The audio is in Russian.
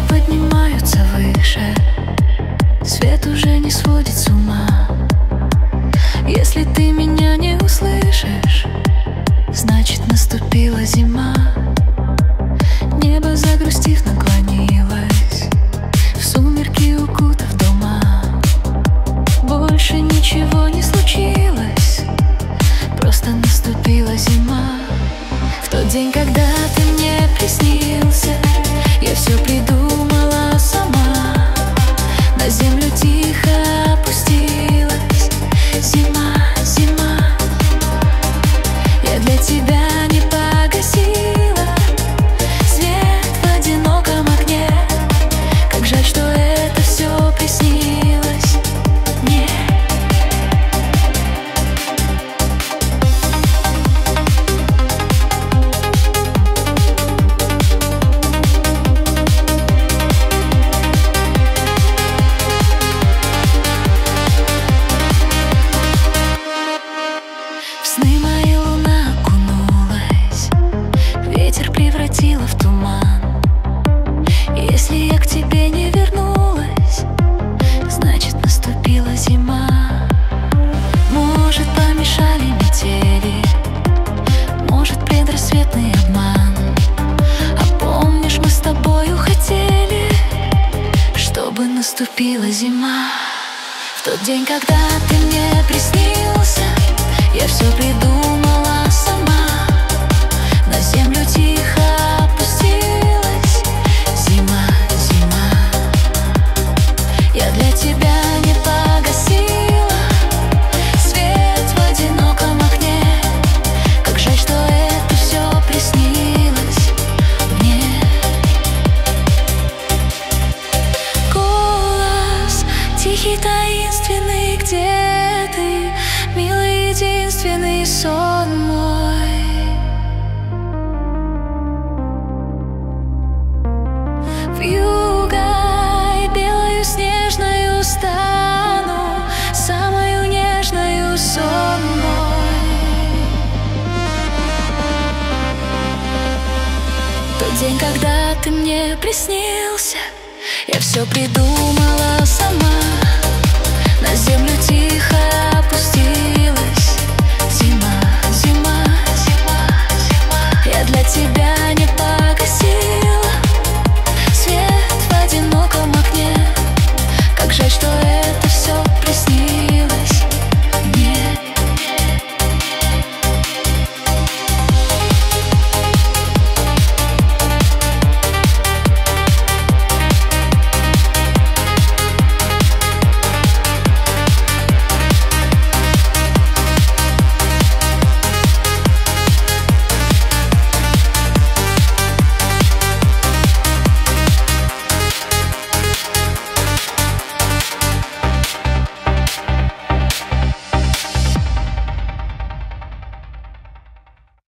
поднимаются выше, свет уже не сводит с ума. Если ты меня не услышишь, значит наступила зима. Небо, загрустив, наклонилось, в сумерки укутав дома. Больше ничего не случилось, просто наступила зима. В тот день, когда ты мне приснился, я все придумала сама. На землю тихо опустилась зима, зима. Я для тебя не погасила свет в одиноком окне. Как жаль, что это все приснилось мне. Сны мои луна окунулась, ветер превратила в туман. Если я к тебе не вернулась, значит наступила зима. Может, помешали метели, может, предрассветный обман. А помнишь, мы с тобою хотели, чтобы наступила зима. В тот день, когда ты мне приснился, я все придумала сама. На землю тихо опустилась зима, зима. Я для тебя не погасила свет в одиноком окне. Как жаль, что это все приснилось мне. Голос тихий, таинственный, где ты, милый, единственный сон мой. Вьюгой белою снежною стану, самою нежною, сон мой. Тот день, когда ты мне приснился, я все придумала сама. На землю тихо опустилась